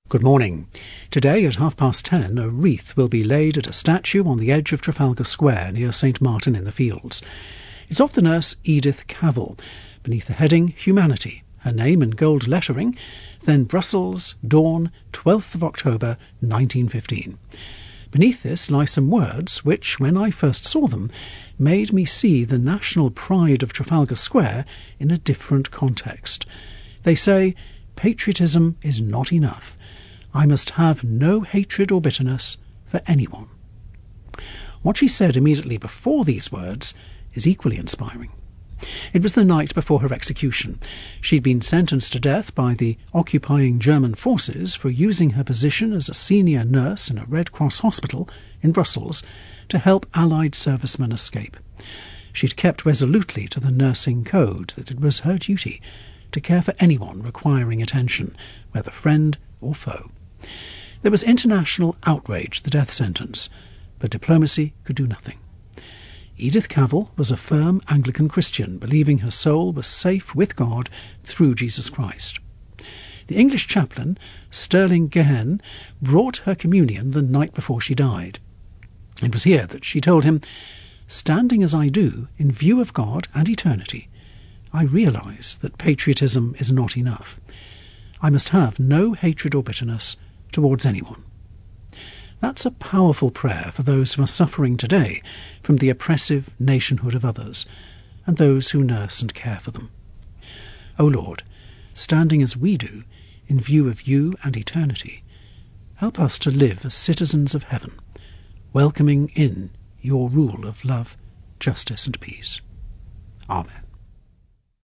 Good morning. Today at 10:30 a wreath will be laid at a statue on the edge of Trafalgar Square near St Martin in the Fields. It's of the nurse Edith Cavell, beneath the heading Humanity, her name in gold lettering, then Brussels, dawn, 12th of October 1915. Beneath this lie some words which, when I first saw them, made me see the national pride of Trafalgar Square in a different context. They say, "Patriotism is not enough. I must have no hatred or bitterness for anyone." What she said immediately before these words is equally inspiring. It was the night before her execution. She'd been sentenced to death by the occupying German forces for using her position as a senior nurse in a Red Cross hospital in Brussels to help Allied servicemen escape. She'd kept resolutely to the nursing code that it was her duty to care for anyone requiring attention, whether friend or foe. There was international outrage at the death sentence, but diplomacy could do nothing. Edith Cavell was a firm Anglican Christian, believing her soul was safe with God through Jesus Christ. The English chaplain, Sterling Gehen, brought her communion the night before she died. It was here that she told him, "Standing as I do, in view of God and eternity, I realise that patriotism is not enough. I must have no hatred or bitterness towards anyone." That's a powerful prayer for those who are suffering today from the oppressive nationhood of others, and those who nurse and care for them. O Lord, standing as we do, in view of you and eternity, help us to live as citizens of heaven, welcoming in your rule of love, justice and peace. Amen.